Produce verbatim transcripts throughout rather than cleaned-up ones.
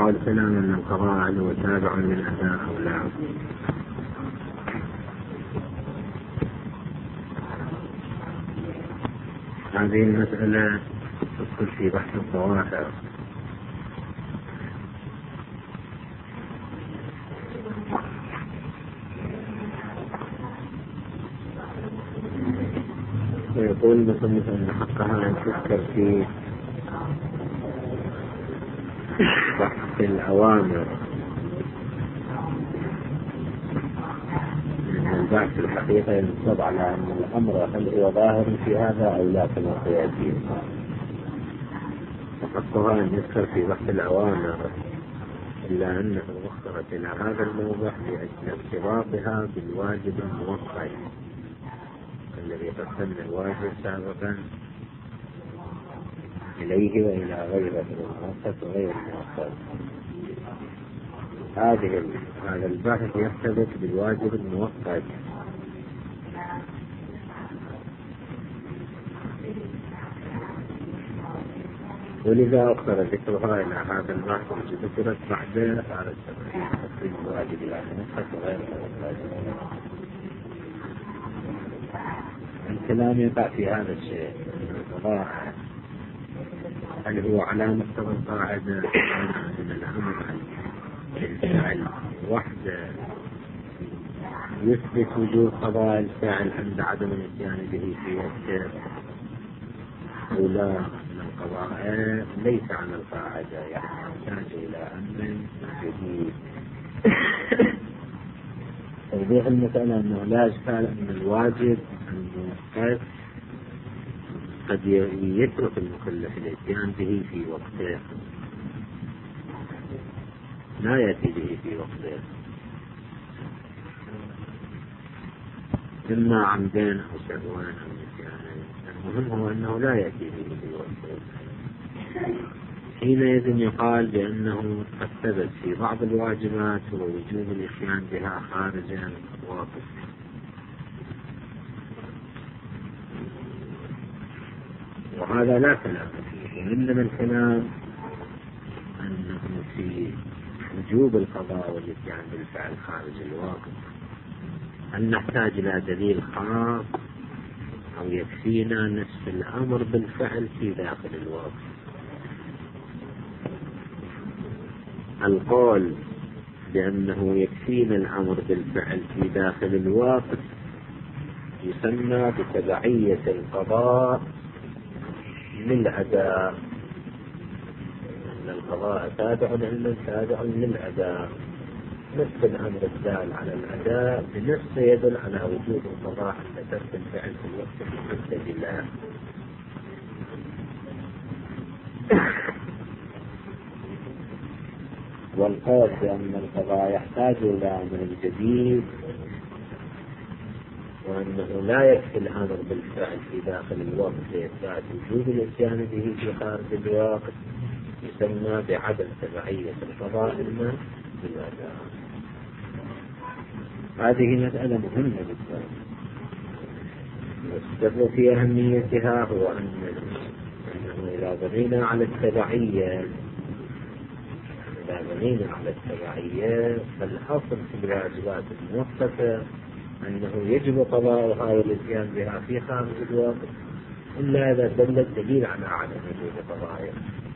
سؤال كلام أن القضاء هل هو تابع للأداء أو لا؟ هذه المسألة تدخل في بحث الظواهر. ويقول مثلا أن حقها أن تذكر في بحث الأوامر. البحث الحقيقة ينصب على أن الأمر هل هو ظاهر في هذا أو لا كما سيأتي. وحقها أن يذكر في بحث الأوامر، إلا أنه وصلت إلى هذا الموضع لأجل ارتباطها بالواجب الموقع الذي قسمنا الواجب سابقا إليه وإلى غيره المؤقت وغير المؤقت. هذه هذا البحث يرتبط بالواجب المؤقت، ولذا أخر ذكرها إلى هذا البحث ذكرت بعد على تفصيل الواجب إلى المؤقت وغير المؤقت. الكلام يقع في هذا الشيء. القضاء هل هو على مستوى القاعدة من الأمر الفعل وحده يثبت وجود قضاء الفعل عند عدم الاتيان به في وقته، أو لا من القضاء ليس على القاعدة، يعني يحتاج إلى أمر جديد. توضيح المسألة أنه لا إشكال أن الواجب المؤقت قد يترك المكلف الاتيان به في وقته، لا يأتي به في وقته، إما عمدين أو سهوان أو نسيان. المهم هو أنه لا يأتي به في وقته. حينئذ يقال بأنه قد ثبت في بعض الواجبات ووجوب الاتيان بها خارجا واقف. وهذا لا كلام فيه، إنما الكلام أنه في وجوب القضاء والاتيان بالفعل خارج الواقف هل نحتاج إلى دليل خاص أو يكفينا نفس الأمر بالفعل في داخل الواقف. القول بأنه يكفينا الأمر بالفعل في داخل الواقف يسمى بتبعية القضاء للأداء، أن القضاء تابع لمن تابع للأداء، نفس الأمر الدال على الأداء بنفسه يدل على وجود القضاء عند ترك الفعل في الوقت المحدد له. والقول بأن القضاء يحتاج إلى أمر جديد وأنه لا يكفي الأمر بالفعل في داخل الوقت لإثبات وجود الاتيان به في خارج الوقت يسمى بعدم تبعية القضاء لما بالأداء. هذه مسألة مهمة جدا، والسر في أهميتها هو أنه إذا بنينا على التبعية إذا بنينا على التبعية فالأصل في الواجبات الموقتة أنه يجب قضاؤها والاتيان بها في خارج الوقت إلا إذا دل الدليل على عدم وجود قضائها.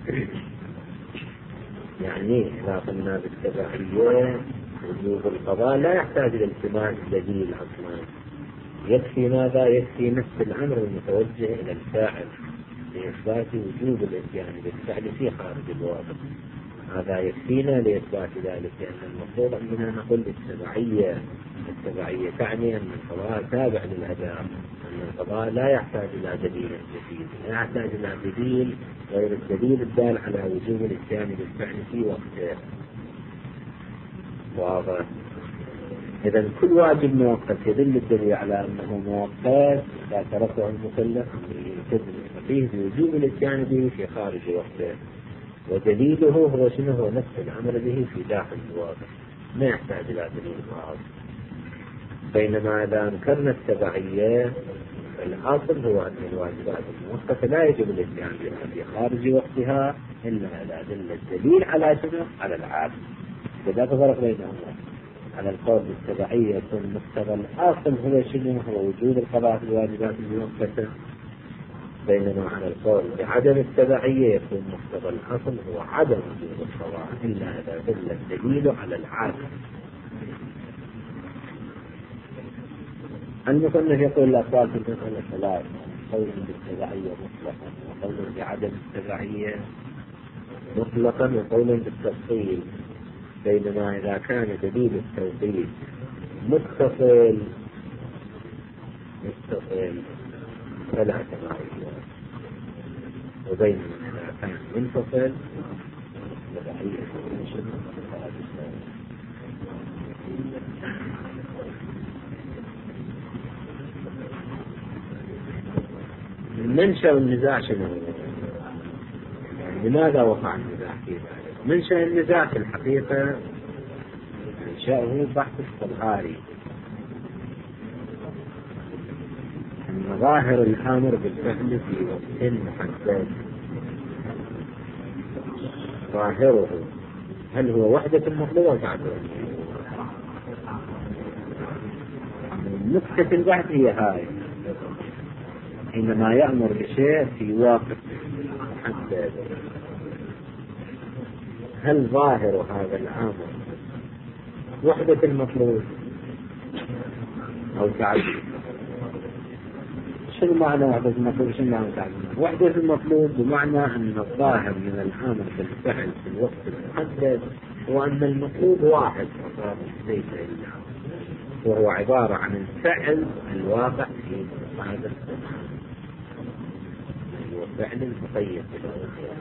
يعني إذا قلنا بالتبعية وجوب القضاء لا يحتاج إلى التماس دليل أصلا، يكفي ماذا؟ يكفي نفس الأمر المتوجه إلى الفاعل لإثبات وجوب الاتيان بالفعل في خارج الوقت. هذا يكفينا لإثبات ذلك، لأن المفروض أننا نقول بالتبعية. التبعية تعني أن القضاء تابع للأداء، أن القضاء لا يحتاج إلى دليل جديد، لا يحتاج إلى دليل غير الدليل الدال على وجوب الاتيان بالفعل في وقته. واضح؟ إذا كل واجب مؤقت يدل الدليل على أنه مؤقت لا تركه المكلف فيه بوجوب الاتيان به في خارج وقته، ودليله هو شنو؟ هو نفس الأمر به في داخل الواقع، ما يحتاج إلى دليل خاص. بينما إذا أنكرنا التبعية الحاصل هو أن الواجبات المؤقتة لا يجب الاتيان بها في خارج وقتها إلا على أدلة الدليل على شنو؟ على العادة. فلا تفرق بينهما. على القول بالتبعية يكون مقتضى الحاصل هو شنو؟ هو وجود القضاء في الواجبات المؤقتة، بينما على القول بعدم التبعية يكون مقتضى الحاصل هو عدم وجود القضاء إلا إذا دل الدليل على العادة. المصنف يقول الأقوال في المسألة ثلاث: قول بالتبعية مطلقا، وقول بعدم التبعية مطلقا، وقول بالتفصيل. بينما إذا كان دليل التوحيد متصل متصل فلا تبعية، وبينما إذا كان منفصل تبعية فلا تبعية. منشأ النزاع شنو؟ لماذا وقع النزاع في ذلك؟ منشأ النزاع في الحقيقة منشأه بحث الصبغاري أن ظاهر الأمر بالفعل في وقت محدد ظاهره هل هو وحدة المطلوب أو تعدد؟ نقطة البحث هي هاي: حينما يأمر بشيء في واقع محدد هل ظاهر هذا الأمر وحدة المطلوب أو تعدد؟ شنو معنى وحدة المطلوب؟ شنو معنى تعدد؟ وحدة المطلوب بمعنى أن الظاهر من الأمر بالفعل في الوقت المحدد هو أن المطلوب واحد فقط ليس إلا، وهو عبارة عن الفعل الواقع في هذا الزمان، هو فعل المقيد بالأوصاف.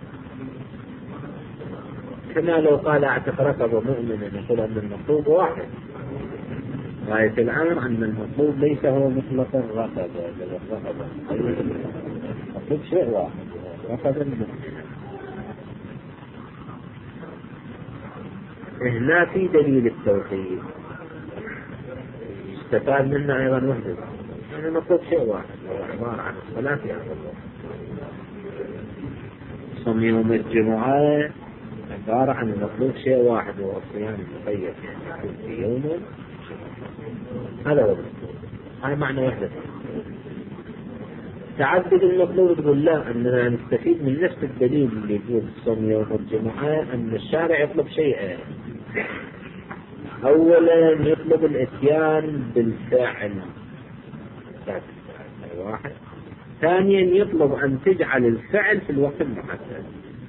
كما لو قال اعتق رقبة مؤمنا يقول أن المطلوب واحد، غاية الأمر أن المطلوب ليس هو مطلق الرقبة، بل الرقبة المطلوب شيء واحد، رقبة مؤمنة. هنا في دليل التوحيد استفاد منا أيضا وحده، يعني المطلوب شيء واحد، هو عبارة عن الصلاة في هذا الوقت. صوم يوم الجمعة عبارة عن المطلوب شيء واحد، وهو الصيام المقيد، يعني يكون في يوم هذا هو المطلوب. هذا معنى وحدة. تعدد المطلوب تقول لا، أننا نستفيد من نفس الدليل اللي يقول صوم يوم الجمعة أن الشارع يطلب شيئين: أولا يطلب الاتيان بالفعل واحد، ثانيا يطلب أن تجعل الفعل في الوقت المحدد.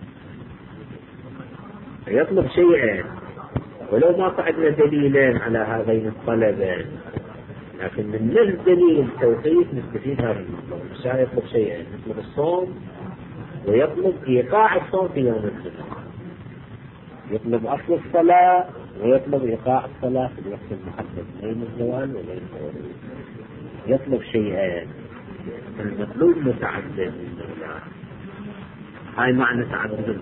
يطلب شيئين، ولو ما قعدنا دليلين على هذين الطلبين، لكن من نفس دليل التوحيد نستفيد هذا المطلب. الشارع يطلب شيئين: يطلب الصوم ويطلب إيقاع الصوم في يوم الجمعة، يطلب أصل الصلاة ويطلب إيقاع الصلاة في الوقت المحدد بين الزوال وبين الغروب. يطلب شيئين، المطلوب متعدد. هاي معنى تعدد.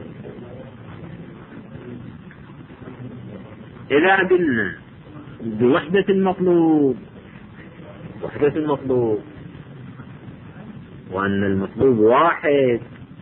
إذا قلنا بوحدة المطلوب، وحدة المطلوب وأن المطلوب واحد،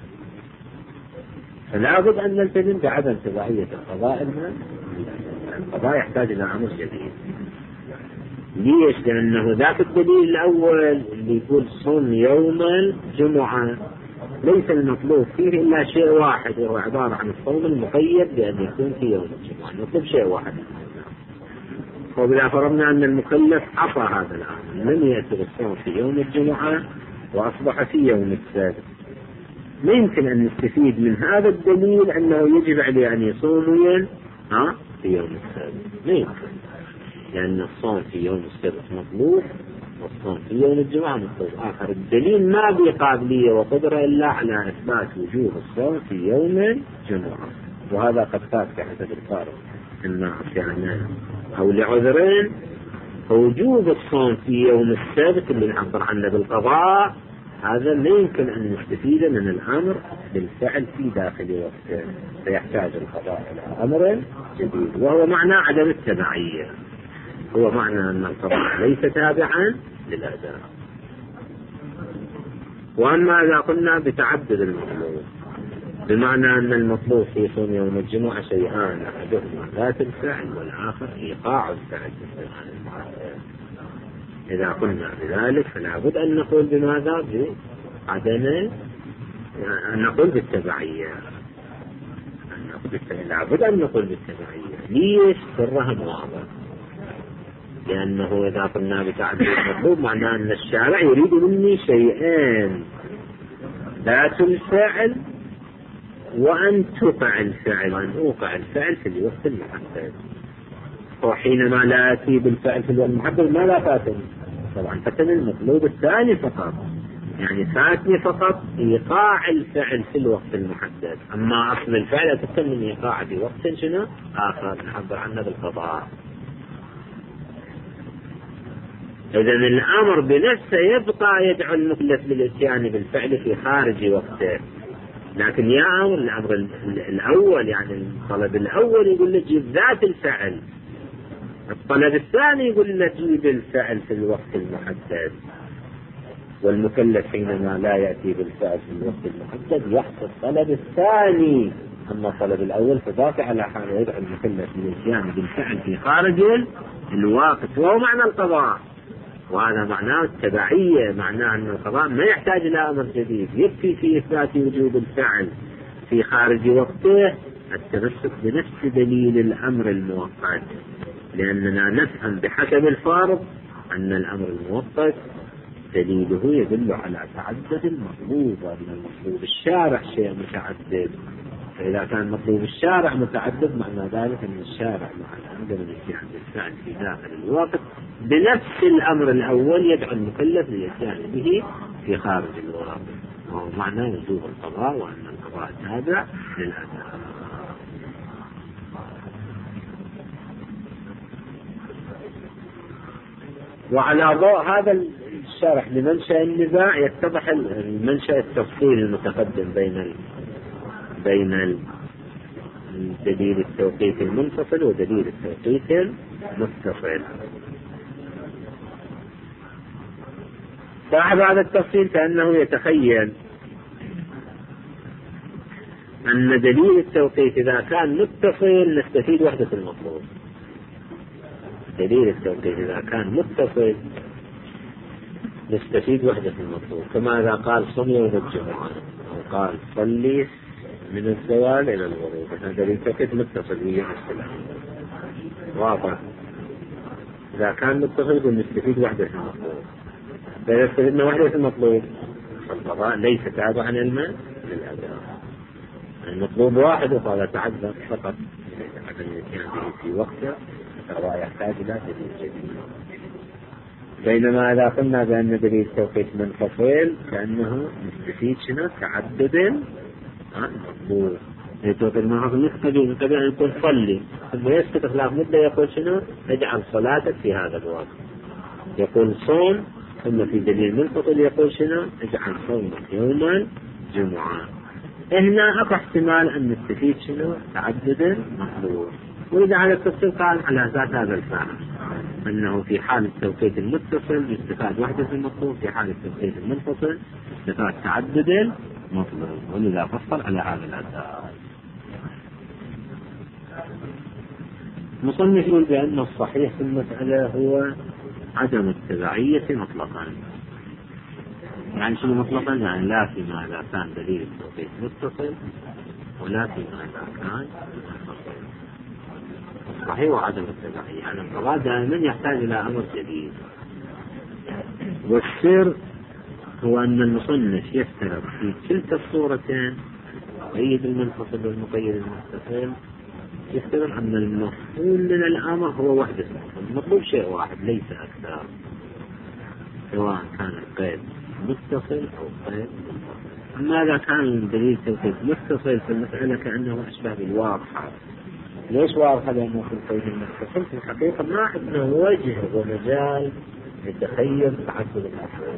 فلا بد أن نلتزم بعدم تبعية القضاء. القضاء يحتاج إلى أمر جديد. ليش؟ لأنه ذاك الدليل الأول اللي يقول صوم يوم الجمعة ليس المطلوب فيه إلا شيء واحد، وهو عبارة عن الصوم المقيد بأن يكون في يوم الجمعة. نطلب شيء واحد. وبلا فرضنا أن المكلف عصى هذا الأمر، لم يأتي الصوم في يوم الجمعة وأصبح في يوم السبت، لا يمكن أن نستفيد من هذا الدليل أنه يجب عليه أن يصوم ها في يوم السبت. لا يمكن، لأن الصوم في يوم السبت مطلوب والصوم في يوم الجمعة مطلوب آخر. الدليل ما بقابلية وقدرة إلا على إثبات وجوب الصوم في يوم الجمعة، وهذا قد فات بحسب الفارق الناس يعني أو لعذرين. فوجوب الصوم في يوم السبت اللي نعبر عنه بالقضاء هذا لا يمكن أن نستفيد من الأمر بالفعل في داخل وقته، فيحتاج القضاء إلى أمر جديد، وهو معنى عدم التبعية. هو معنى أن القضاء ليس تابعا للأداء. وأما إذا قلنا بتعدد المطلوب، بمعنى أن المطلوب في صوم يوم الجمعة شيئان، أحدهما ذات الفعل والآخر إيقاع الفعل في الزمان المعين. إذا قلنا بذلك فلا بد أن نقول بماذا؟ بعدين أن نقول بالتبعية، لا بد أن نقول بالتبعية. ليش؟ سرها واضح، لأنه إذا قلنا بتعدد المطلوب معناه أن الشارع يريد مني شيئين، ذات الفعل وأن توقع الفعل، وأن أوقع الفعل في الوقت المحدد. وحينما لا أتي بالفعل في الوقت المحدد ما لا فاتني؟ طبعا فاتني المطلوب الثاني فقط، يعني فاتني فقط إيقاع الفعل في الوقت المحدد، أما أصل الفعل تتم من إيقاع في وقت شنو آخر نعبر عنه بالقضاء. إذن الأمر بنفسه يبقى يدعو المكلف للإتيان بالفعل في خارج وقته، لكن يا أمر الأمر الأول يعني الطلب الأول يقول لك جيب ذات الفعل، الطلب الثاني يقول لك جيب الفعل في الوقت المحدد. والمكلف حينما لا يأتي بالفعل في الوقت المحدد يحصل الطلب الثاني، أما الطلب الأول فذاك على حال يدعو المكلف للإتيان بالفعل في خارج الوقت، وهو معنى القضاء. وهذا معناه التبعية، معناه أن القضاء ما يحتاج إلى أمر جديد، يكفي في إثبات وجوب الفعل في خارج وقته التمسك بنفس دليل الأمر المؤقت، لأننا نفهم بحسب الفارض أن الأمر المؤقت دليله يدل على تعدد المطلوب، وأن المطلوب الشارع شيء متعدد. فإذا كان مطلوب الشارع متعدد معنى ذلك أن الشارع مع الأمر بالإتيان بالفعل في داخل الوقت بنفس الأمر الأول يدعو المكلف للإتيان به في خارج الوقت، وهو معنى وجوب القضاء، وأن القضاء تابع للأداء. وعلى ضوء هذا الشرح لمنشأ النزاع يتضح المنشأ التفصيل المتقدم بين بين دليل التوقيت المنفصل ودليل التوقيت المتصل. صاحب هذا التفصيل كأنه يتخيل أن دليل التوقيت إذا كان متصل نستفيد وحدة المطلوب. دليل التوقيت إذا كان متصل نستفيد وحدة المطلوب، كما إذا قال صم يوم الجمعة أو قال صلي من الزوال إلى الغروب، هذا دليل التوقيت متصل هي السلام واضح. إذا كان متصل نستفيد وحدة المطلوب، إذا استفدنا وحدة المطلوب فالقضاء ليس تابعا للماء للأداء، المطلوب واحد وقال تعذر فقط عدم الاتيان به في وقته، فهو يحتاج إلى دليل جديد. بينما إذا قلنا بأن دليل التوقيت منفصل كأنه نستفيد شنو تعدد المطلوب. التوقيت المنفصل نستفيد من قبل أن يقول صلي، ثم يسكت خلاف مدة يقول شنو اجعل صلاتك في هذا الوقت، يقول صوم، ثم في دليل منفصل يقول شنو اجعل صومك يوم الجمعة. هنا أكو احتمال أن نستفيد شنو تعدد مطلوب. وإذا على التفصيل قال على ذات هذا الفعل أنه في حال التوقيت المتصل يستفاد وحدة المطلوب، في حال التوقيت المنفصل يستفاد تعدد مطلوب، ولذا فصل على هذا الأساس. مصنف يقول بأن الصحيح في المسألة هو عدم التبعية مطلقا. يعني شنو مطلقا؟ يعني لا فيما إذا كان دليل التوقيت متصل ولا فيما إذا كان منفصل. الصحيح وعدم التبعية، يعني القضاء دائما يحتاج إلى أمر جديد. والسر هو أن المصنف يفترض في كلتا الصورتين المقيد المنفصل والمقيد المتصل، يفترض أن المفهوم من الأمر هو وحدة المطلوب، المطلوب شيء واحد ليس أكثر، سواء كان القيد متصل أو قيد منفصل. أما إذا كان الدليل التوقيت متصل في المسألة كأنه أشبه بالواضحة. ليش واضحة؟ لأنه في القيد المتصل في الحقيقة ما عندنا وجه ومجال لتخيل تعدد الأفعال.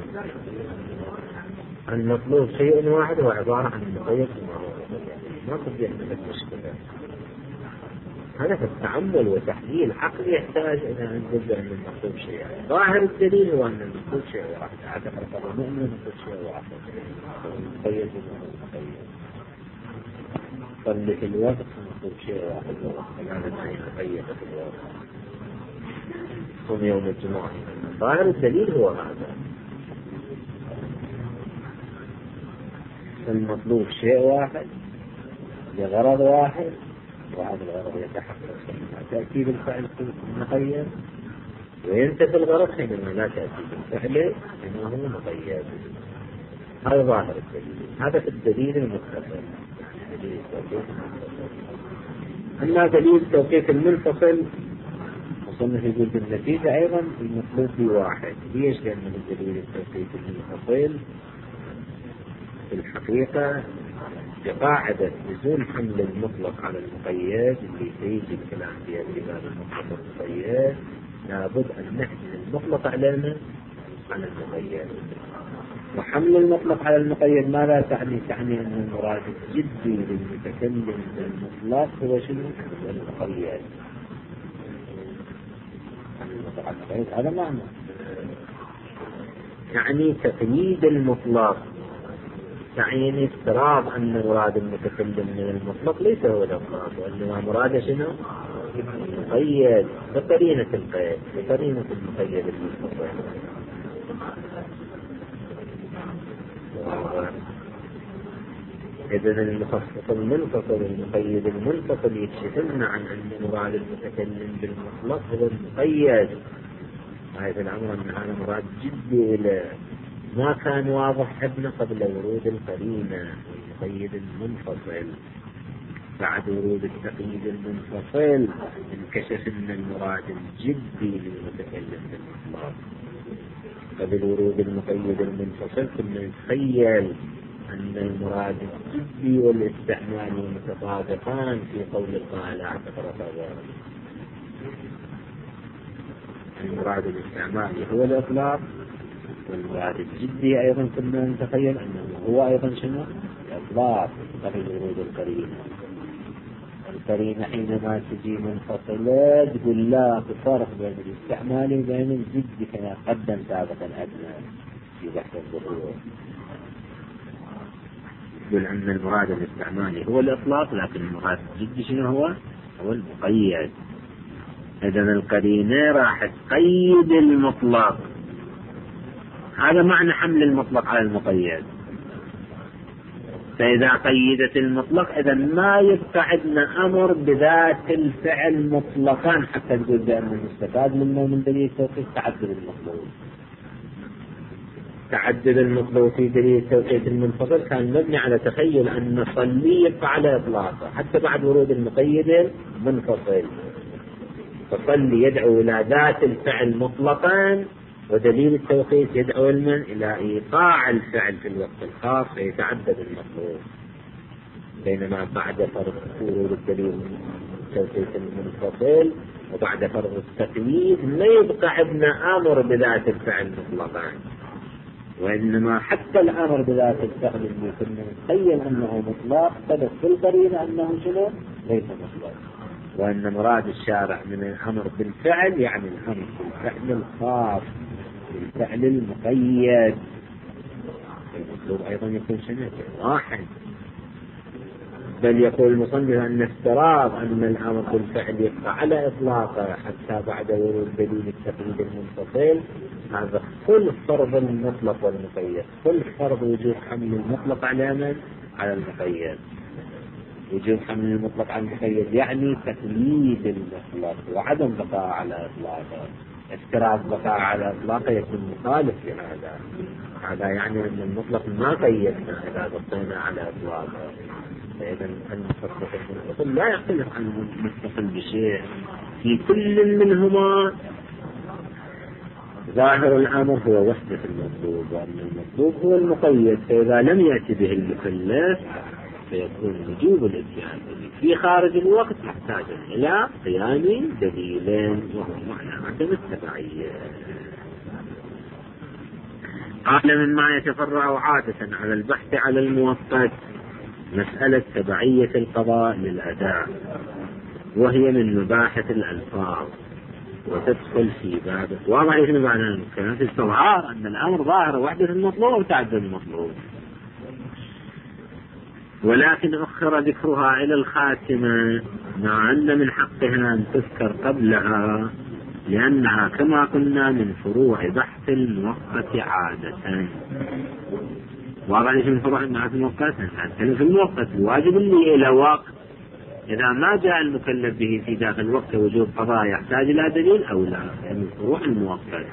المطلوب شيء واحد هو عبارة عن المقيد المعروف، ما قد يحدث مشكلة. هذا في التعمل وتحليل عقلي يحتاج إلى أن نبدأ أن المطلوب شيء. ظاهر الدليل هو أن المطلوب شيء واحد، اعتقد المؤمن المطلوب شيء واحد، مقيد بالمقيد. صلي في الوقت المطلوب شيء واحد، هذا ما يقيد في الوقت. صوم يوم الجمعة، ظاهر الدليل هو هذا. المطلوب شيء واحد لغرض واحد، وهذا الغرض يتحقق تأكيد الفعل المقيد، وينتفي الغرض حينما لا تأكيد الفعل إنه هو مقيد. هذا ظاهر الدليل، هذا في الدليل المتصل. أما دليل التوقيف المنفصل وصلنا في جزء النتيجة أيضا المطلوب بواحد. ليش؟ لأن الدليل التوقيف المنفصل في الحقيقة بقاعدة لزوم حمل المطلق على المقيد اللي سيجي الكلام فيها بباب المطلق المقيد، لابد أن نحمل المطلق علينا على المقيد. وحمل المطلق على المقيد ماذا تعني؟ تعني أن المراد الجدي للمتكلم بالمطلق هو شنو؟ المقيد. هذا معنى يعني تقييد المطلق، يعني افتراض أن مراد المتكلم من المطلق ليس هو الأفراد، وإنما مراد شنو؟ المقيد بقرينة القيد، بقرينة المقيد المنفصل. إذن المخصص المنفصل المقيد المنفصل يكشفنا عن أن مراد المتكلم بالمطلق هو المقيد. هذا الأمر أن هذا مراد جدي إلى ما كان واضح ابن قبل ورود القرينة المقيد المنفصل. بعد ورود التقييد المنفصل انكشف أن المراد الجدي للمتكلم بالمطلق. قبل ورود المقيد المنفصل كنا نتخيل أن المراد الجدي والاستعمالي متطابقان في قول القائل اعتبر ذلك. المراد الاستعمالي هو الإطلاق، والمراد الجدي أيضا كنا نتخيل أنه هو أيضا شنو؟ الإطلاق قبل ورود القرينة. القرينة حينما تجي منفصلة تقول لا فرق بين الاستعمالي وبين الجدي كما قدم سابقا أدنى في بحث الظهور. يقول أن المراد الاستعمالي هو الإطلاق، لكن المراد الجدي شنو هو؟ هو المقيد. إذن القرينة راح تقيد المطلق. هذا معنى حمل المطلق على المقيد. فإذا قيدت المطلق إذن ما يبقى عندنا أمر بذات الفعل مطلقا حتى تقول بأن المستفاد منه من دليل التوقيت تعدد المطلوب. تعدد المطلوب في دليل التوقيت المنفصل كان مبني على تخيل أن صلي يبقى على إطلاقه حتى بعد ورود المقيد المنفصل. فصلي يدعو إلى ذات الفعل مطلقا، ودليل التوقيت يدعو المن إلى إيقاع الفعل في الوقت الخاص فيتعدد المطلوب. بينما بعد فرض ورود الدليل التوقيت المنفصل وبعد فرض التقييد ما يبقى عندنا أمر بذات الفعل مطلقا، وإنما حتى الأمر بذات الفعل اللي كنا نتخيل أنه مطلق ثبت في القرينة أنه شنو؟ ليس مطلق. وأن مراد الشارع من الأمر بالفعل يعني الأمر بالفعل الخاص، بالفعل المقيد. المطلوب أيضا يكون شنو؟ واحد. بل يقول المصنف أن افتراض أن الأمر بالفعل يبقى على إطلاقه حتى بعد ورود دليل التقييد المنفصل، هذا كل فرض المطلق والمقيد، كل فرض وجوب حمل المطلق على من؟ على المقيد. وجوب حمل المطلق على المقيد يعني تقييد المطلق وعدم بقاء على إطلاقه. افتراض بقاء على إطلاقه يكون مخالف لهذا. هذا يعني أن المطلق ما قيدنا إذا بقينا على إطلاقه. فإذا المتصل المنفصل لا يختلف عن المتصل بشيء، في كل منهما ظاهر الأمر هو وحدة المطلوب، وأن المطلوب هو المقيد. فإذا لم يأتي به المكلف فيكون وجوب الاتيان في خارج الوقت يحتاج إلى قيام دليلين وهو معنى عدم التبعية. قال مما يتفرع عادة على البحث على المؤقت مسألة تبعية القضاء للأداء. وهي من مباحث الألفاظ وتدخل في باب واضح ايش معنى الكلام في استظهار أن الأمر ظاهر وحدة المطلوب وتعدد المطلوب، ولكن أخر ذكرها إلى الخاتمة مع أن من حقها أن تذكر قبلها لأنها كما قلنا من فروع بحث المؤقت عادة. واضح ايش من فروع بحث المؤقت؟ نتكلم في المؤقت الواجب اللي إلى وقت، إذا ما جاء المكلف به في داخل وقت وجوب قضاء يحتاج إلى دليل أو لا، يعني من فروع المؤقت.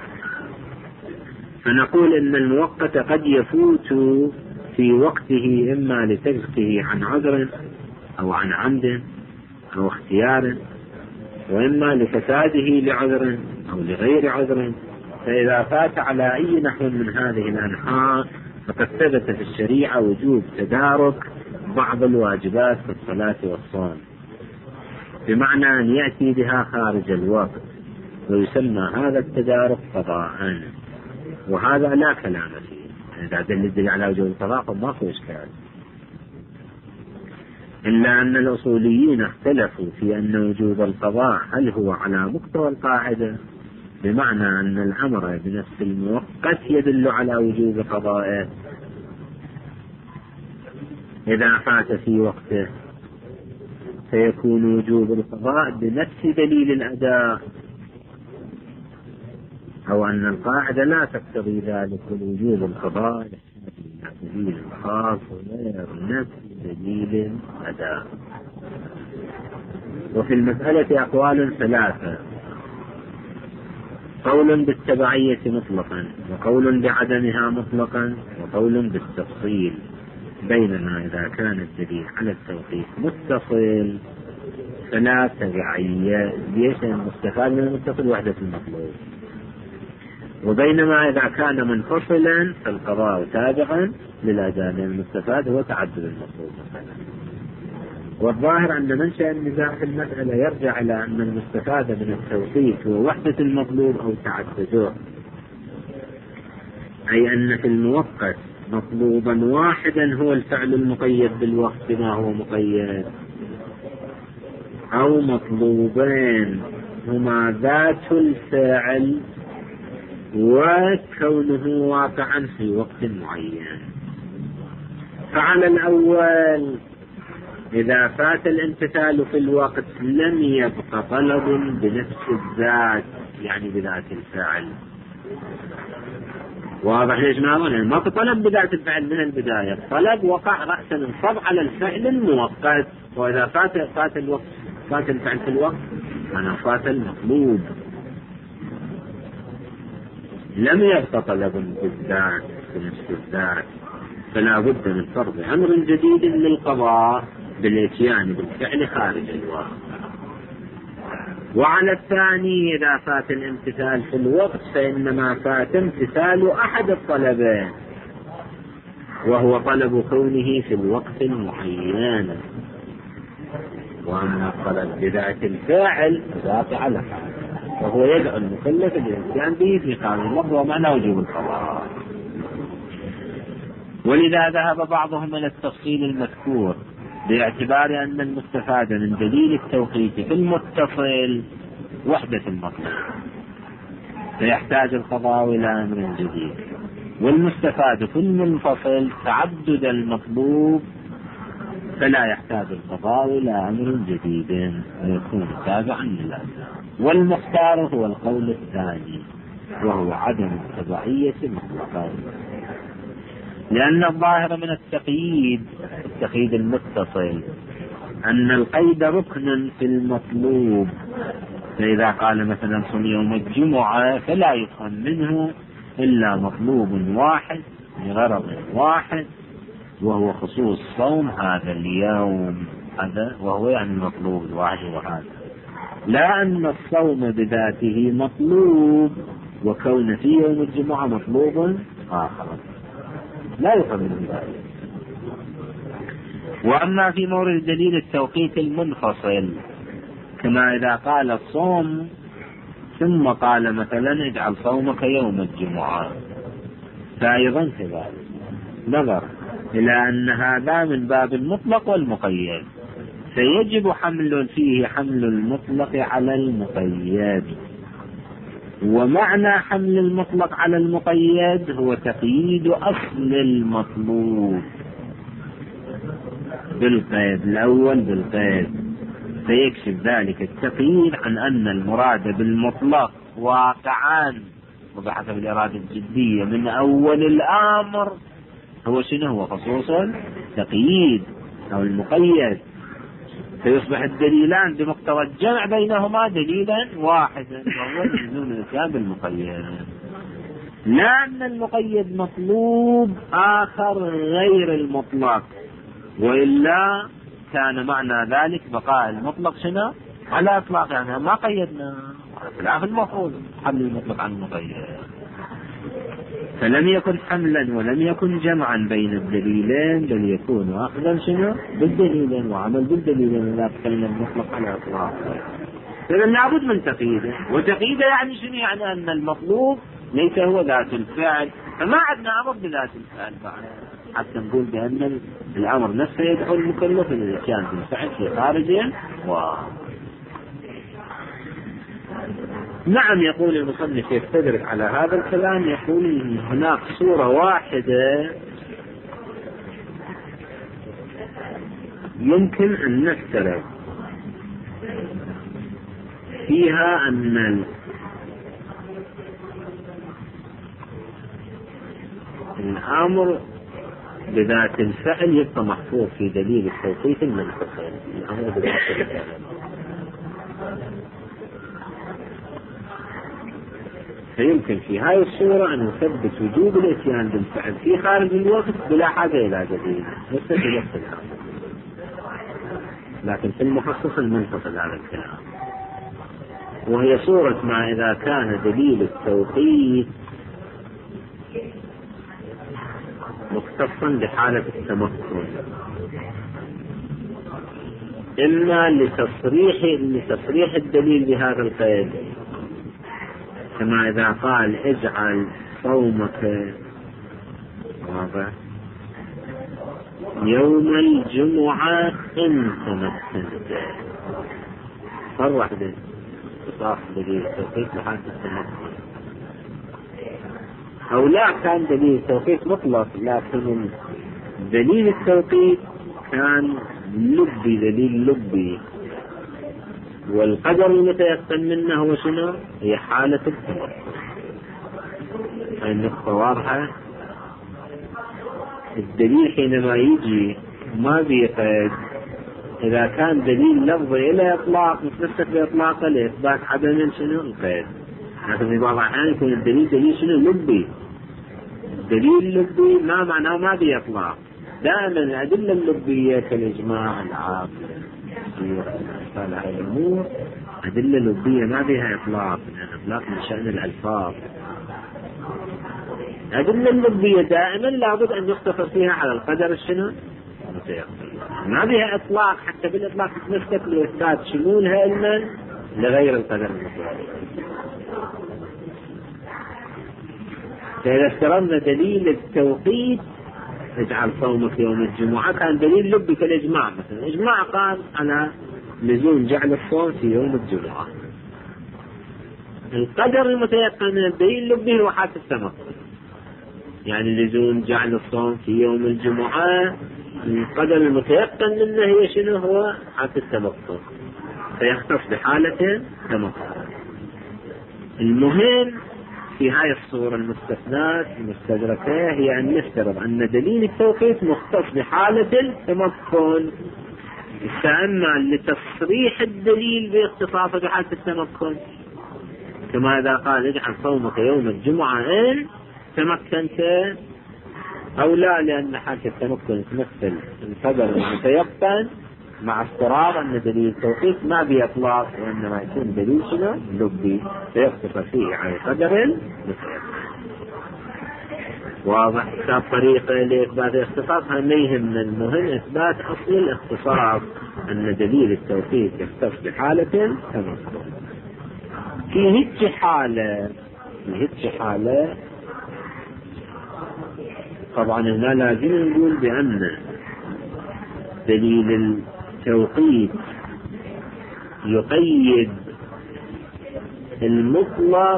فنقول إن المؤقت قد يفوت في وقته إما لتجزئه عن عذر أو عن عمد أو اختيار، وإما لفساده لعذر أو لغير عذر. فإذا فات على أي نحو من هذه الأنحاء فقد ثبت في الشريعة وجوب تدارك بعض الواجبات في الصلاة والصوم، بمعنى أن يأتي بها خارج الوقت، ويسمى هذا التدارك قضاء، وهذا لا كلام فيه. إذا دل على وجوب القضاء فما في إشكال، إلا أن الأصوليين اختلفوا في أن وجوب القضاء هل هو على مقتضى القاعدة، بمعنى أن الأمر بنفس المؤقت يدل على وجوب قضائه إذا فات في وقته، فيكون وجوب القضاء بنفس دليل الأداء، أو أن القاعدة لا تقتضي ذلك وجوب القضاء دليل خاص وغير نفس دليل الأداء. وفي المسألة أقوال ثلاثة: قول بالتبعية مطلقا، وقول بعدمها مطلقا، وقول بالتفصيل. بينما إذا كان الدليل على التوقيف متصل فلا تبعية، ليش؟ المستفاد من المتصل وحدة المطلوب. وبينما إذا كان منفصلا فالقضاء تابعا للأداء، لأن المستفاد هو تعدد المطلوب مثلا. والظاهر أن منشأ النزاع في المسألة يرجع إلى أن المستفاد من التوقيف هو وحدة المطلوب أو تعدده، أي أن في المؤقت مطلوبا واحدا هو الفعل المقيد بالوقت بما هو مقيد، أو مطلوبين هما ذات الفعل وكونه واقعا في وقت معين. فعلى الأول إذا فات الامتثال في الوقت لم يبقى طلب بنفس الذات، يعني بذات الفعل. واضح ليش ما هو؟ ما طلب بذات الفعل من البداية، الطلب وقع رأسا انصب على الفعل المؤقت، وإذا فات فات الوقت فات الفعل في الوقت أنا فات المطلوب، لم يبقى طلب بالذات بنفس الذات، فلا بد من فرض أمر جديد للقضاء بالإتيان بالفعل خارج الوقت. وعلى الثاني إذا فات الامتثال في الوقت فإنما فات امتثال أحد الطلبين، وهو طلب كونه في الوقت المعين. وأما الطلب بذات الفاعل ذات على حال، وهو يدعو المكلف الإتيان به في قانون اللفظ ومعنى وجوب القضاء. ولذا ذهب بعضهم إلى التفصيل المذكور باعتبار أن المستفاد من دليل التوقيت في المتصل وحدة المطلوب فيحتاج القضاء إلى أمر جديد، والمستفاد في المنفصل تعدد المطلوب فلا يحتاج القضاء إلى أمر جديد ويكون تابعا للأداء. والمختار هو القول الثاني وهو عدم التبعية مطلقا، لأن الظاهر من التقييد التقييد المتصل أن القيد ركن في المطلوب، فإذا قال مثلا صم يوم الجمعة فلا يفهم منه إلا مطلوب واحد لغرض واحد وهو خصوص صوم هذا اليوم، هذا وهو يعني المطلوب الواحد، وهذا لا أن الصوم بذاته مطلوب وكون في يوم الجمعة مطلوب آخر، لا يفهم من ذلك. وأما في مورد دليل التوقيت المنفصل كما إذا قال الصوم ثم قال مثلا اجعل صومك يوم الجمعة، فأيضا كذلك نظر إلى أن هذا من باب المطلق والمقيد، فيجب حمل فيه حمل المطلق على المقيد. ومعنى حمل المطلق على المقيد هو تقييد أصل المطلوب بالقيد الأول بالقيد، فيكشف ذلك التقييد عن أن المراد بالمطلق واقعا وبحسب الإرادة الجدية من أول الأمر هو شنو؟ هو خصوص التقييد أو المقيد، فيصبح الدليلان بمقتضى الجمع بينهما دليلا واحدا وهو لزوم الإتيان بالمقيد، لأن المقيد مطلوب آخر غير المطلق، وإلا كان معنى ذلك بقاء المطلق شنو؟ على إطلاق، يعني ما قيدنا خلاف المفروض حمل المطلق عن المقيد، فلم يكن حملا ولم يكن جمعا بين الدليلين، بل يكون أخذا شنو؟ بالدليلين وعمل بالدليلين لا تكلم المطلق على إطلاق. إذن لابد من تقييده، وتقييده يعني شنو؟ يعني أن المطلوب ليس هو ذات الفعل، فما عندنا أمر بذات الفعل بعد حتى نقول بأن الأمر نفسه يدعو المكلف للإتيان بالفعل في خارجه. و نعم، يقول المصنف يستدرك على هذا الكلام، يقول إن هناك صورة واحدة يمكن أن نفترض فيها أن الأمر بذات الفعل يبقى محفوظ في دليل التوقيت المنطقي، الأمر بذات الفعل. فيمكن في هذه الصورة أن نثبت وجوب الإتيان بالفعل في خارج الوقت بلا حاجة إلى دليل، مثل في نفس الأمر، لكن في المخصص المنفصل هذا الكلام، وهي صورة ما إذا كان دليل التوقيت مختصا بحالة التمكن، إما لتصريح لتصريح الدليل بهذا القيد، كما إذا قال اجعل صومك واضح يوم الجمعة إن تمكنت، صرح بصاحب دليل التوقيت بحالة التمكن. أو لا كان دليل التوقيت مطلق، لكن دليل التوقيت كان لبي، دليل لبي، والقدر المتيقن منه هو شنو؟ هي حالة التمكن. النقطة واضحة. الدليل حينما يجي ما بيقيد، إذا كان دليل لفظي إلى إطلاق متمسك بإطلاقه لإثبات عدم شنو؟ القيد. لكن في بعض الأحيان يكون الدليل دليل شنو؟ لبي. الدليل لبي ما معناه ما بإطلاق. دائما الأدلة اللبية كالإجماع العام مثال هاي الأمور أدلة لبية ما بها إطلاق، لأن إطلاق من شأن الألفاظ. الأدلة اللبية دائما لابد أن يختصر فيها على القدر الشنو؟ ما بها إطلاق، حتى بالإطلاق تتمسك لإثبات شمولها علما لغير القدر المطلق. فإذا افترضنا دليل التوقيت اجعل صومك يوم الجمعة كان دليل لبي كالإجماع، مثلا الإجماع قال على لزوم جعل الصوم في يوم الجمعة، القدر المتيقن من الدليل اللبي هو حالة التمكن، يعني لزوم جعل الصوم في يوم الجمعة القدر المتيقن منه هي شنو؟ هو حالة التمكن، فيختص بحالة التمكن. المهم في هاي الصورة المستثنات المستدركة هي أن نفترض أن دليل التوقيت مختص بحالة التمكن، فأما لتصريح الدليل باختصاصه بحالة التمكن، كما إذا قال اجعل صومك يوم الجمعة إن تمكنت، أو لا، لأن حالة التمكن تمثل القدر المتيقن مع افتراض أن دليل التوقيت ما بإطلاق، وإنما يكون دليل شنو؟ لبي، فيختصر فيه على قدر المتيقن. واضح؟ كانت طريقة لإثبات الاختصاص ما يهمنا، المهم إثبات أصل الاختصاص أن دليل التوقيت يختص بحالة تمكن. في هيك حالة في هيك حالة طبعا هنا لازم نقول بأن دليل التوقيت يقيد المطلق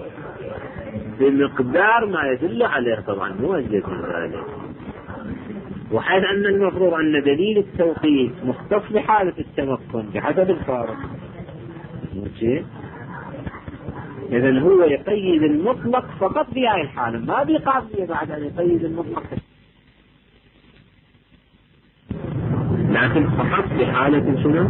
بمقدار ما يدل عليه طبعا مو أزيد من ذلك، وحيث أن المفروض أن دليل التوقيت مختص بحالة التمكن بحسب الفارق. إذن هو يقيد المطلق فقط في هذه الحالة، ما بقابلية بعد أن يقيد المطلق، لكن فقط في حالة شنو؟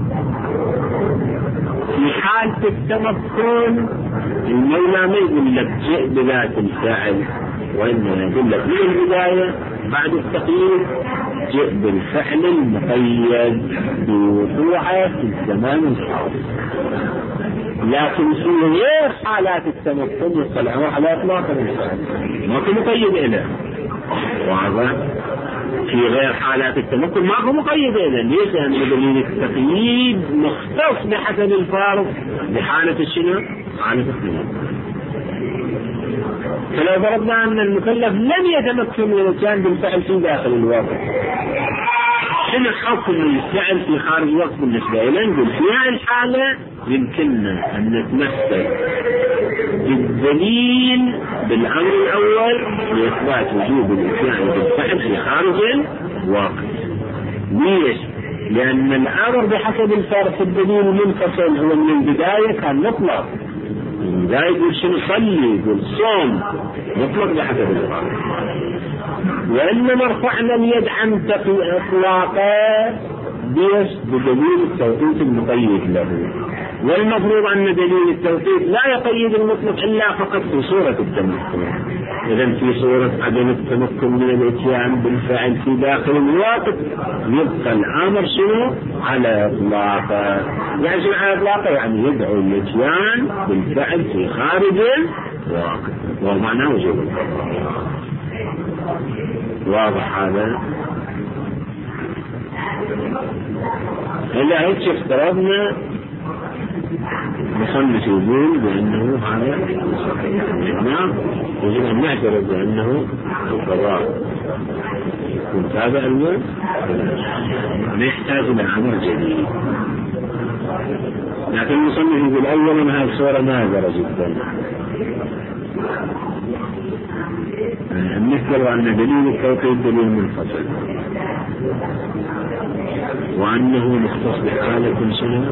في حالة التمكن المولى ما يقول لك جئ بذات الفعل، وإنما يقول لك من البداية بعد التقييد جئ بالفعل المقيد بوقوعه في الزمان الحاضر. لكن في غير حالات التمكن يطلعوا على إطلاق الفعل ما كان مقيد إله، واضح؟ في غير حالات التمكن ما هو مقيد إله. ليش؟ لأن دليل التقييد مختص بحسب الفارق بحالة الشنو؟ حالة التمكن. فلو فرضنا أن المكلف لم يتمكن من الاتيان بالفعل في داخل الوقت، شنو حكم الفعل في خارج الوقت بالنسبة إليه؟ نقول في هذه الحالة يمكننا أن نتمثل بالدليل بالأمر الأول لإثبات وجوب الاتيان بالفعل في خارج الوقت. ليش؟ لأن الأمر بحسب الفرق في الدليل المنفصل هو من البداية كان مطلق، لا يقول شنو صلي، يقول صوم، مطلق بحسب الفرق. وإنما رفعنا اليد عن إطلاقه بيش بدليل التوقيت المقيد له، والمفروض أن دليل التوقيت لا يقيد المطلق إلا فقط في صورة التمكن. إذن في صورة عدم التمكن من الاتيان بالفعل في داخل الوقت يبقى الأمر شنو؟ على إطلاقه. يعني شنو على إطلاقه؟ يعني يدعو الاتيان بالفعل في خارج الوقت، ومعناه وجوب القضاء. واضح هذا؟ إلا هيك افترضنا مصنف يقول بأنه هذا نعم يجب أن نعترف بأنه القضاء يكون تابع الموت، ما يحتاج إلى عمل جديد. لكن المصنف يقول أولا هذه الصورة نادرة جدا، مثل أن دليل التوقيت دليل منفصل، وأنه مختص بحالة سنة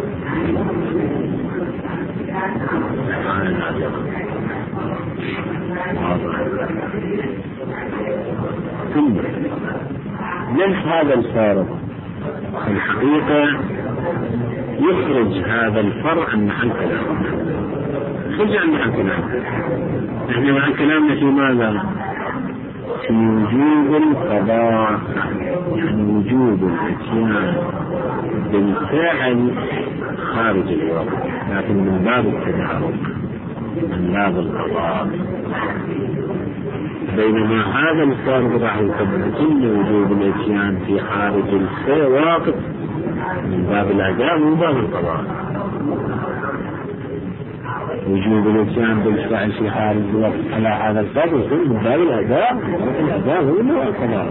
حالة نادرة. ثم نفس هذا الفارق في الحقيقة يخرج هذا الفرع عن محل كلامنا، خرج عن محل كلامنا. نحن محل كلامنا في ماذا؟ في وجوب القضاء، يعني وجوب الاتيان بالفعل خارج الوقت، لكن من باب التدارك، من باب القضاء. بينما هذا الفرق راح يثبت وجوب الاتيان في خارج الوقت من باب الأداء ومن باب القضاء. وجوب الاتيان بالفعل في خارج الوقت على هذا الفرق يكون من باب الأداء، الأداء هو نوع القضاء.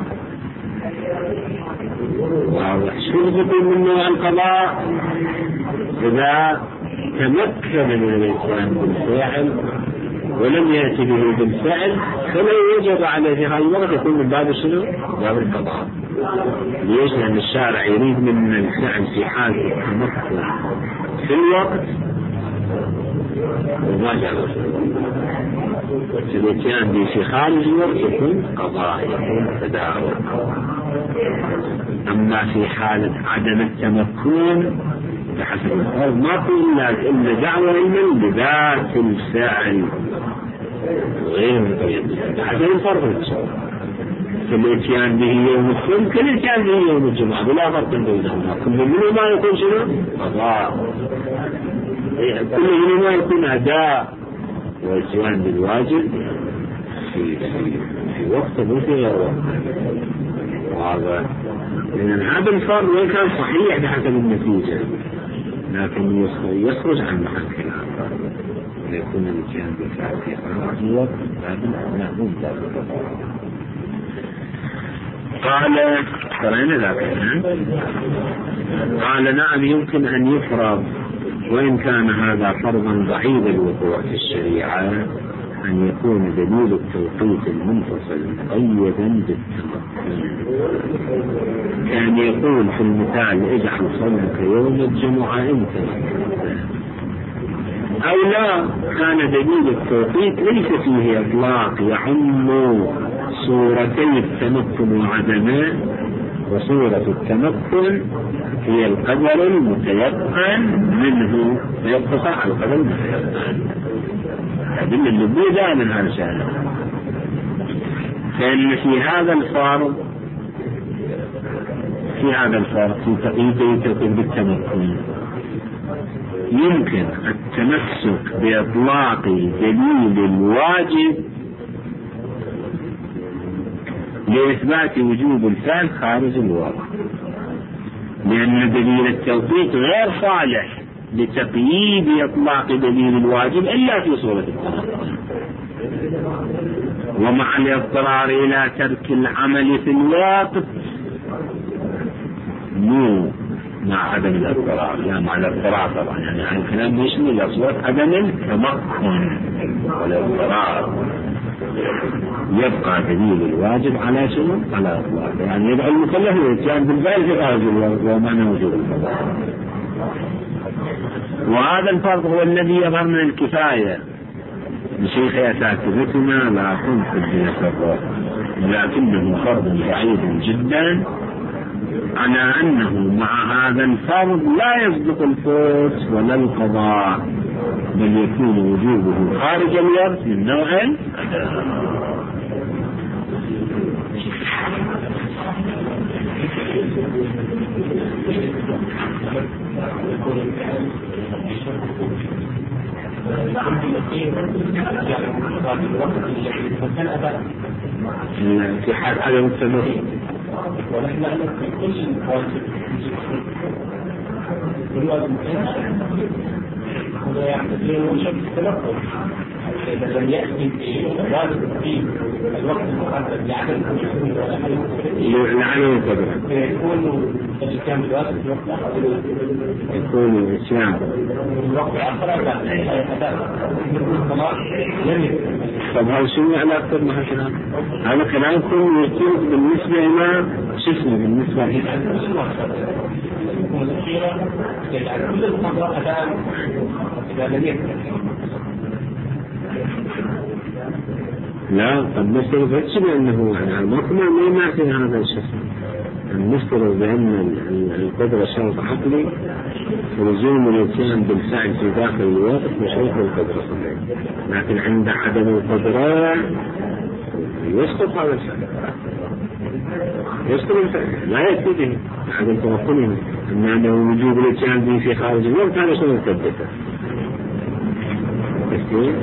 واضح؟ شو يقول من نوع القضاء؟ إذا تمكن من الاتيان بالفعل ولم يأتي به بالفعل فلو وجب عليه في هذا الوقت يكون من باب شنو؟ باب القضاء. ليش؟ لأن الشارع يريد من الفعل في حال التمكن في الوقت وما جاء في الاتيان به في خارج الوقت يكون قضاء، يكون تدارك. أما في حالة عدم التمكن بحسب الفرض ما في إلا دعوة إلا بذات الفعل غير مقيد بحسب الفرض. في الاتيان به يوم السبت كالاتيان به يوم الجمعة بلا فرق بينهما، كل منه ما يكون شنو؟ قضاء، كل منه ما يكون أداء واتيان بالواجب في في في وقت مو في غير وقت. وهذا لأن هذا الفرق وين كان صحيح بحسب النتيجة، لكن يخرج عن محل كلام يكون الاتيان بالفعل في خارج الوقت لا مو ذلك. قال قرأنا ذلك قال نعم يمكن أن يفرض، وإن كان هذا فرضا بعيد الوقوع في الشريعة، أن يكون دليل التوقيت المنفصل مقيدا بالتمكن، كان يقول في المثال اجعل صومك يوم الجمعة إن تمكنت، أو لا كان دليل التوقيت ليس فيه إطلاق يعم صورتي التمكن وعدمه، وصورة التمكن هي القدر المتيقن منه، ويقتصر على القدر المتيقن. أدل اللبو دائما هذا الشيء، فإن في هذا الفرض في هذا الفرض في تقييد تقييد بالتمكن يمكن التمسك بإطلاق دليل الواجب لإثبات وجوب الفعل خارج الواقع، لأن دليل التوقيت غير صالح لتقييد إطلاق دليل الواجب إلا في صورة التمكن، ومع الاضطرار إلى ترك العمل في الوقت، مو مع عدم الاضطرار، لا مع الاضطرار طبعا، يعني عن الكلام يشمل أصوات عدم التمكن والاضطرار، يبقى دليل الواجب على شنو؟ على اطلاقه، يعني يدعو المكلف الاتيان بالفعل في خارج الواجب ومعنى وجوب الفرض. وهذا الفرض هو الذي يظهر من الكفاية لشيخ أساتذتنا لا تنقل بنفسه، لكنه فرض بعيد جدا على أنه مع هذا الفرض لا يصدق الفوت ولا القضاء، بل يكون وجوبه خارج الوقت من نوع في حال عدم التمكن. ونحن في كل الواجب هذا يعني شرط التلقي، إذا لم يأتي واجب في الوقت المحدد لعدم لعدم القدرة يكون الإتيان بالواجب في الوقت الآخر، يكون الإتيان الوقت الآخر أداء لم يكن. طب هذا شنو علاقة مع كلام؟ هذا كلام كله يرتبط بالنسبة إلى شو اسمه بالنسبة إلى الأخيرة يجعل كل القضاء أداء إذا لم يكن. لا قد نفترض بأنه أنه يعني المطمع ما يماثل هذا الشخص، نفترض بأن القدرة شرط عقلي ولزوم الإتيان بالفعل في داخل الوقت مشروط القدرة صحيح، لكن عند عدم القدرة يسقط هذا الفعل، يسقط الفعل لا يكفي عدم تمكنه، أما أنه وجوب الإتيان به في خارج الوقت هذا شنو يثبته؟ تسليم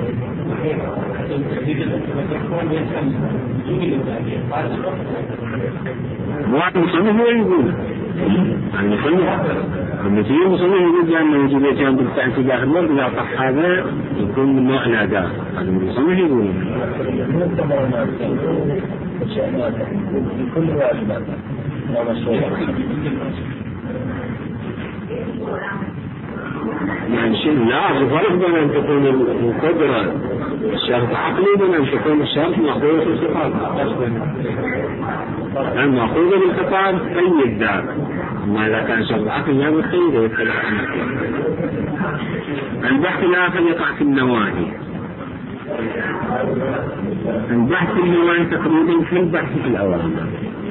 واحد مصنف هو يقول يعني مصنف المثير مصنف يقول بأن وجوب الإتيان بالفعل في داخل الوقت إذا صح هذا يكون من نوع الأداء، هذا المصنف يقول كل واجبات يعني شيء لا فرق بين أن تكون القدرة شرط عقلي وبين أن تكون الشرط مأخوذة في الخطاب، لأن مأخوذة بالخطاب قيد ذاك، أما إذا كان شرط عقلي لا بقيده يتبع البحث الآخر يقع في النواهي. البحث في النواهي تقريبا في البحث في الأوامر،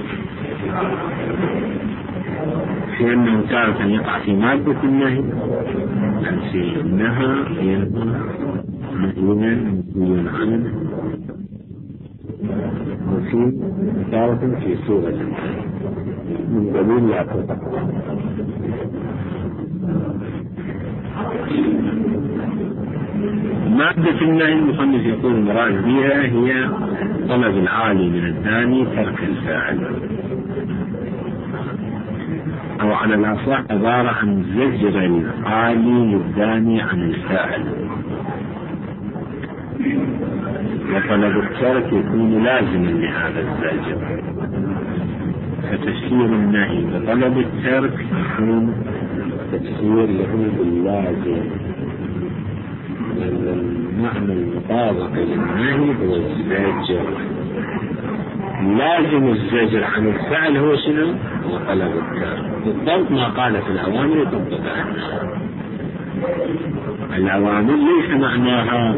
في أنه تارة يقع في مادة النهي، في النهى ينهى نهيا نهيا عنه، وفي تارة في صورة من دليل لا تطلق. مادة النهي المصنف يقول المراد بها هي طلب العالي من الداني ترك الفاعل، أو على الأصح عبارة عن زجر العالي للداني عن الفاعل، وطلب الترك يكون لازما لهذا الزجر، فتشكيل تفسير النهي بطلب الترك يكون تفسير له باللازم، المعنى المطابق للنهي هو الزجر. لازم الزجر عن الفعل هو شنو؟ هو طلب الترك. بالضبط ما قال في الأوامر يطبق عنها. الأوامر ليس معناها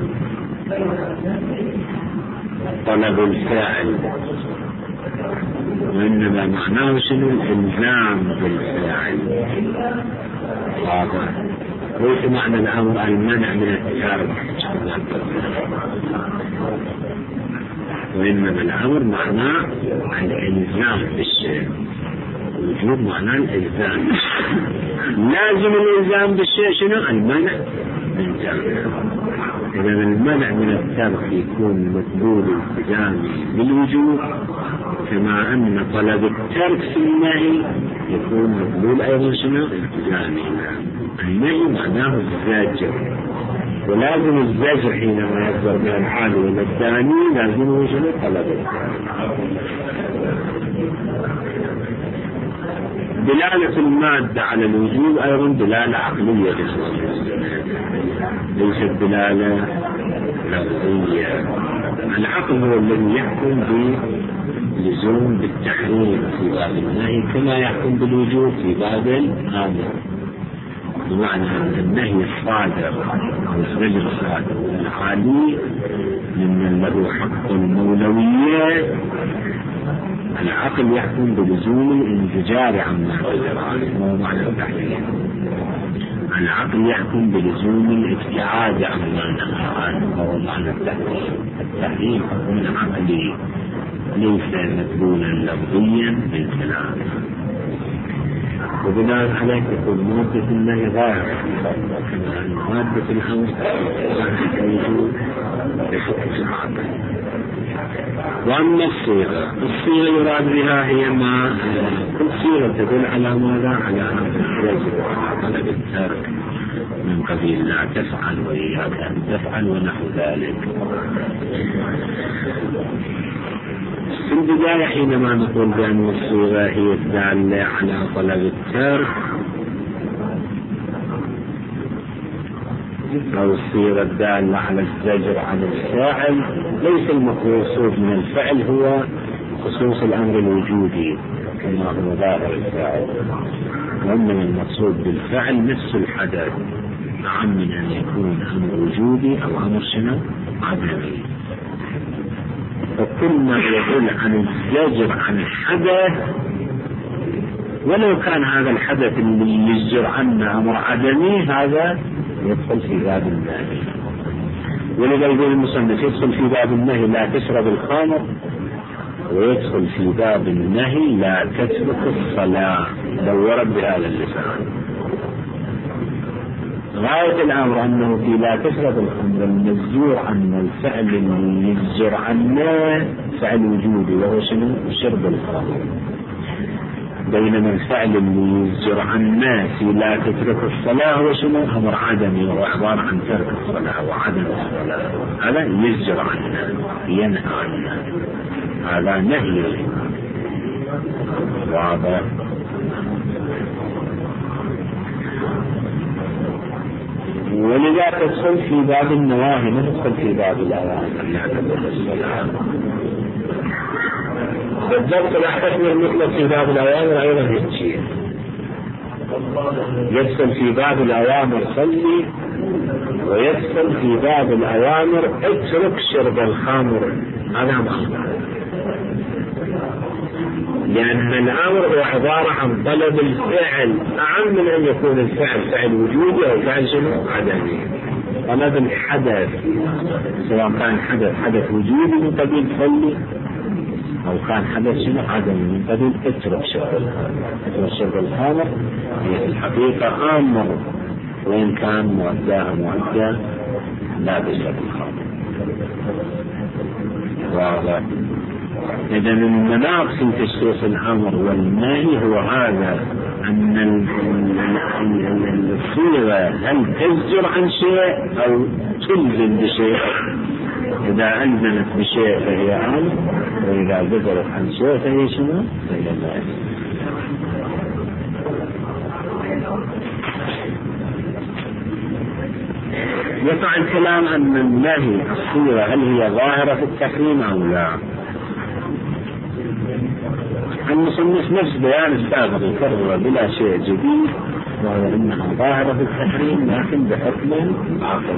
طلب الفعل، وإنما معناه شنو؟ الإلزام بالفعل. واضح؟ ليس معنى الأمر المنع من الترك، وإنما الأمر معناه الإلزام بالشيء. الوجوب معناه الإلزام. لازم الإلزام بالشيء شنو؟ المنع من ترك. إذا المنع من الترك يكون مقبول التزامي بالوجوب، كما أن طلب الترك في النهي يكون مقبول أيضا شنو؟ التزامي. النهي معناه الزجر، ولازم الزجر حينما يصدر من الحال إلى الثاني لازم شنو؟ طلب الترك. دلالة المادة على الوجوب أيضا دلالة عقلية، ليست دلالة لفظية. العقل هو الذي يحكم بلزوم بالتحريم في باب النهي كما يحكم بالوجوب في باب الأمر، بمعنى أن النهي الصادر أو الزجر الصادر والعالي ممن له حق المولوية، العقل يحكم بلزوم الانزجار عما زجر عنه، وهو معنى التحريم. العقل يحكم بلزوم الابتعاد عما نهى عنه، وهو معنى التحريم. التحريم حكم عقلي ليس مدلولا لفظيا بالكلام، وبناء عليه تكون مادة النهي ظاهرة، كما أن مادة الأمر الوجود بحكم العقل. وأما الصيغة، الصيغة يراد بها هي ما كل صيغة تدل على ماذا؟ على الزجر وعلى طلب الترك، من قبيل لا تفعل وإياك أن تفعل ونحو ذلك. في البداية حينما نقول بأن الصيغة هي الدالة على طلب الترك أو الصيغة الدالة على الزجر عن الفاعل، ليس المقصود من الفعل هو خصوص الأمر الوجودي كما هو ظاهر الفاعل، وإنما المقصود بالفعل نفس الحدث، أعم من أن يكون أمر وجودي أو أمر شنو؟ عدمي. فكل ما يقول عن الزجر عن الحدث ولو كان هذا الحدث اللي يزجر عنه أمر عدمي، هذا يدخل في باب النهي. ولذا يقول المصنف يدخل في باب النهي لا تشرب الخمر، ويدخل في باب النهي لا تترك الصلاة، لو ورد بهذا اللسان. غاية الأمر أنه في لا تشرب الخمر المزجور عن الفعل اللي يزجر عنه فعل وجودي، وهو شنو؟ شرب الخمر. بينما الفعل اللي يزجر عنه في لا تترك الصلاة هو شنو؟ أمر عدمي، وهو عبارة عن ترك الصلاة وعدم الصلاة. هذا يزجر عنه، ينهى عنه، هذا نهي. واضح؟ ولذا تدخل في باب النواهي، ما تدخل في باب الأوامر. لا تدخل الصلاة بالضبط. الأحكام المطلق في باب الأوامر أيضا هيك، يدخل في باب الأوامر صلي، ويدخل في باب الأوامر اترك شرب الخمر. هذا أمر، لأن الأمر هو عبارة عن طلب الفعل، أعم من أن يكون الفعل فعل وجودي أو فعل شنو؟ عدمي. طلب الحدث، سواء كان حدث حدث وجودي من قبيل صلي، أو كان حدث شنو؟ عدمي من قبيل اترك شرب الخمر. اترك شرب الخمر هي في الحقيقة أمر، وإن كان مؤداها مؤدى لا بشرب الخمر. واضح؟ إذا من مناط في تشخيص الأمر والنهي هو هذا، أن الصيغة هل تزجر عن شيء أو تلزم بشيء. إذا ألزمت بشيء فهي عن، وإذا زجرت عن شيء فهي شنو؟ فهي لا. يقع الكلام أن النهي الصورة هل هي ظاهرة في التحريم أو لا؟ المصنف نفس بيان السابق يكرر بلا شيء جديد، وهو أنها ظاهرة في التحريم لكن بحكم عاقل،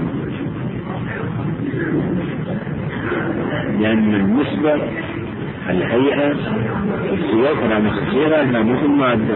لأن النسبة الهيئة السياسة مخصيرة أنها مثل مادة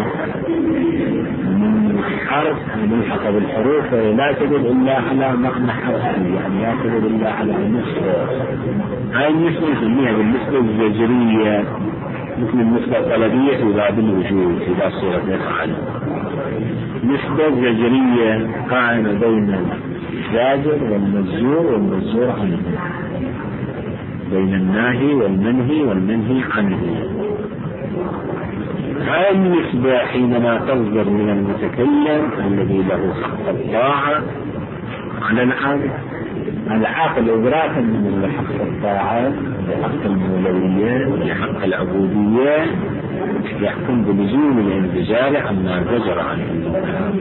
من حرف ملحقة بالحروف لا تدل إلا على معنى حرفي، يعني لا تدل إلا على النسبة. هاي النسبة نسميها بالنسبة الزجرية، مثل النسبة الطلبية في باب الوجود في باب صورة يفعل. نسبة زجرية قائمة بين الزاجر والمزجور والمزجور عنه، بين الناهي والمنهي والمنهي عنه. هذه النسبة حينما تصدر من المتكلم الذي له حق الطاعة على العاقل، العاقل إدراكا من حق الطاعة لحق المولوية لحق العبودية يحكم بلزوم الانزجار عما زجر عنه،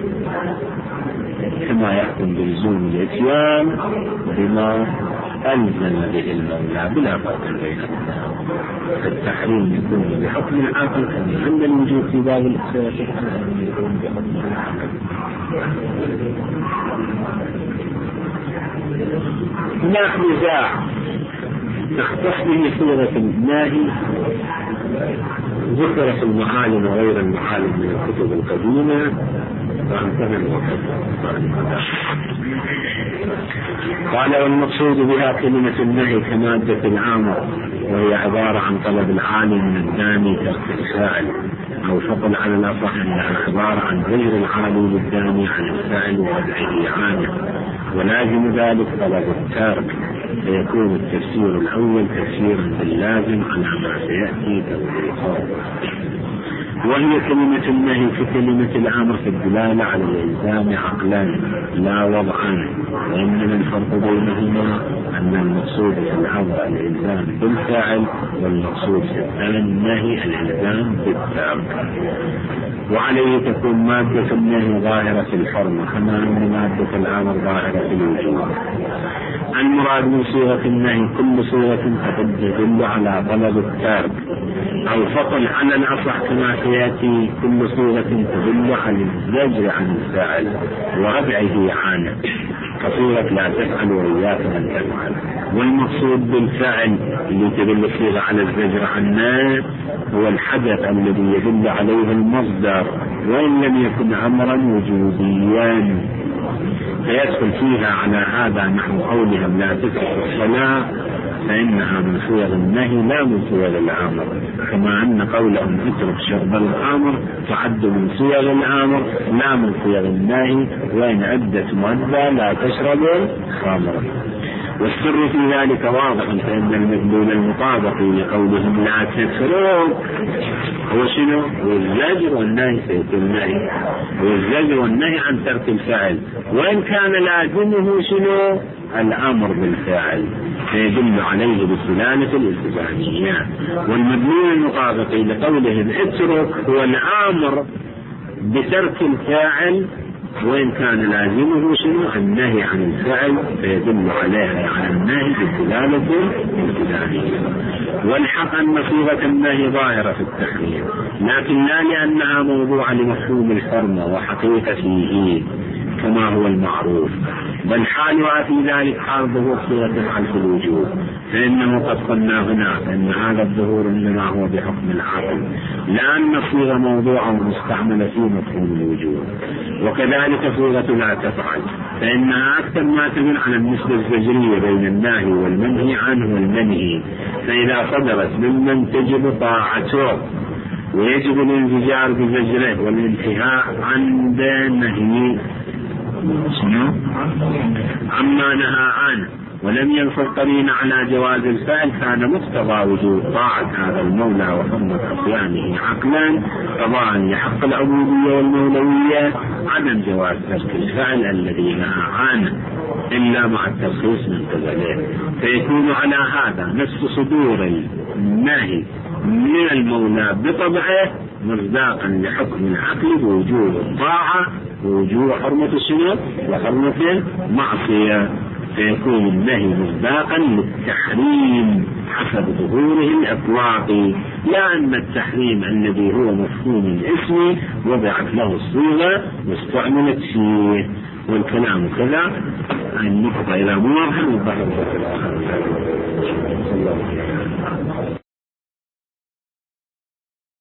كما يحكم بلزوم الاتيان بما ألزم به المولى بلا فرق بينهما. فالتحريم يكون بحكم العقل كما عند الوجود في باب الإخلاص يكون بحكم العقل. هناك نزاع تختص به صورة الناهي ذكر في المعالم وغير المعالم من الكتب القديمة وانتهى الوقت. قال والمقصود بها كلمة النهي كمادة العامة، وهي عبارة عن طلب العالم من الداني ترك الفاعل، أو فضل على الأصح أنها عبارة عن غير العالي للداني عن الفاعل ووضعه عنه، ولازم ذلك طلب التارك، فيكون التفسير الأول تفسيرا باللازم على ما سيأتي توضيحه. وهي كلمة النهي ككلمة الأمر في الدلالة على الإلزام عقلا لا وضعا، وإنما الفرق بينهما أن المقصود في الأمر الإلزام بالفاعل، والمقصود في النهي الإلزام بالتارك. وعليه تكون مادة النهي ظاهرة في الحرمة كما أن مادة الأمر ظاهرة في الوجوب. المراد من صيغة النهي كل صيغة تدل على طلب التارك أو فضل على الأصح كما سيأتي كل صيغة تدل على الزجر عن الفاعل وردعه عنه كصيغة لا تفعل وإياك أن تفعل. والمقصود بالفعل اللي تدل الصيغة على الزجر عنه هو الحدث الذي يدل عليه المصدر وإن لم يكن أمرا وجوديا، فيدخل فيها على هذا نحو قولهم لا تترك الصلاة فإنها من صيغ النهي لا من صيغ الأمر، كما أن قولهم اترك شرب الخمر تعد من صيغ الأمر لا من صيغ النهي، وإن عدت مؤدى لا تشرب الخمر. والسر في ذلك واضح، فإن المدلول المطابق لقولهم لا تترك هو شنو؟ والزجر والنهي سيكون النهي، والزجر والنهي عن ترك الفعل، وإن كان لازمه شنو؟ الأمر بالفعل، فيدل عليه بسلالة الالتزامية. والمدلول المطابق لقولهم اترك هو الأمر بترك الفاعل، وإن كان لازمه شنو؟ النهي عن الفعل، فيدل عليه على النهي بالدلالة الالتزامية. والحق أن صيغة النهي ظاهرة في التحريم، لكن لا لأنها موضوع لمفهوم الحرمة وحقيقة فيه كما هو المعروف، بل حالها في ذلك حال ظهور صيغة الحل في الوجود، فإنه قد قلنا هنا أن هذا الظهور إنما هو بحكم العقل، لأن الصيغة موضوعة مستعملة في مفهوم الوجود. وكذلك صيغة لا تفعل، فإنها أكثر ما تدل على النسبة الزجرية بين الناهي والمنهي عنه والمنهي، فإذا صدرت ممن تجب طاعته ويجب الانزجار بزجره والانتهاء عند نهي عما نهى عنه، ولم ينصر قرين على جواز الفعل، كان مقتضى وجود طاعة هذا المولى وحرمة عصيانه عقلا قضاء لحق العبودية والمولوية عدم جواز ترك الفعل الذي نهى عنه. إلا مع الترخيص من قبله، فيكون على هذا نفس صدور النهي من المولى بطبعه مصداقا لحكم العقل بوجوب الطاعة ووجوب حرمة السنة وحرمة المعصية، فيكون النهي مصداقا للتحريم حسب ظهوره الإطلاقي، لا أن التحريم الذي هو مفهوم الاسم وضعت له الصيغة واستعملت فيه. والكلام كذا النقطة إلى موضح والبحر